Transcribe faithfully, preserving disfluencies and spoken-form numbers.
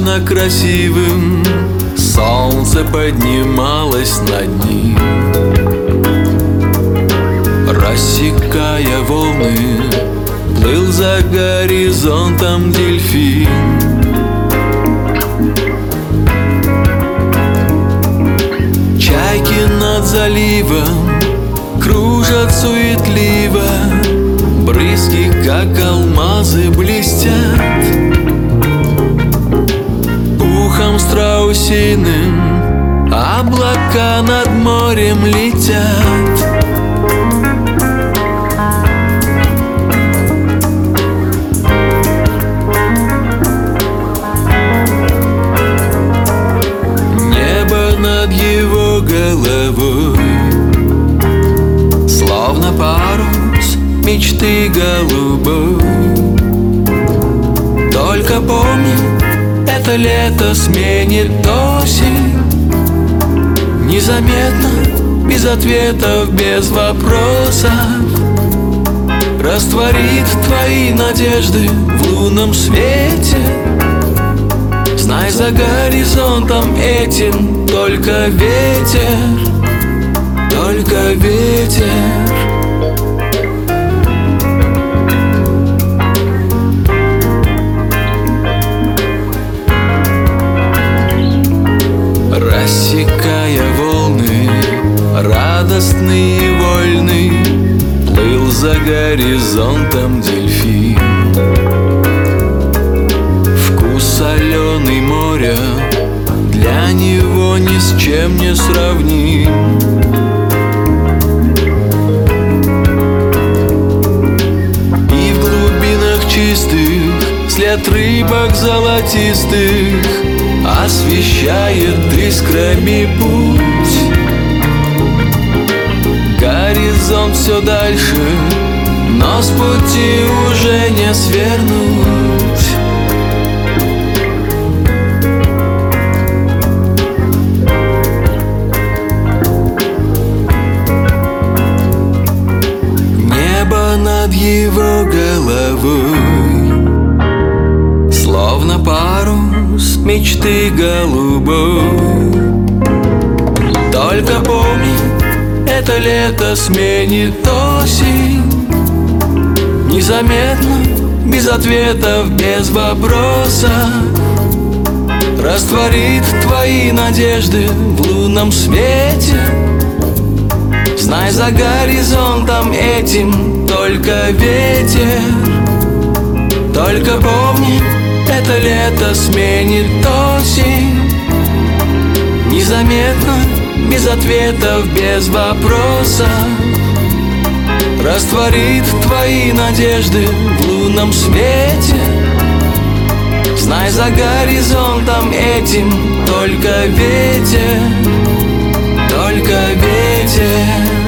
безмерно красивым, солнце поднималось над ним, рассекая волны, плыл за горизонтом дельфин. Чайки над заливом кружат суетливо, брызги, как алмазы, блестят. Ухом страусиным облака над морем летят. Небо над его головой словно парус мечты голубой. Только помни, это лето сменит осень. Незаметно, без ответов, без вопросов, растворит твои надежды в лунном свете. Знай, за горизонтом этим только ветер, только ветер. Рассекая волны, радостный и вольный, плыл за горизонтом дельфин. Вкус соленый моря для него ни с чем не сравним. И в глубинах чистых след рыбок золотистых освещает искрами путь. Горизонт все дальше, но с пути уже не свернуть. Небо над его головой словно парус мечты голубой. Только помни, это лето сменит осень. Незаметно, без ответов, без вопросов, растворит твои надежды в лунном свете. Знай, за горизонтом этим только ветер. Только помни, это лето сменит осень. Незаметно, без ответов, без вопросов, растворит твои надежды в лунном свете. Знай, за горизонтом этим только ветер, только ветер.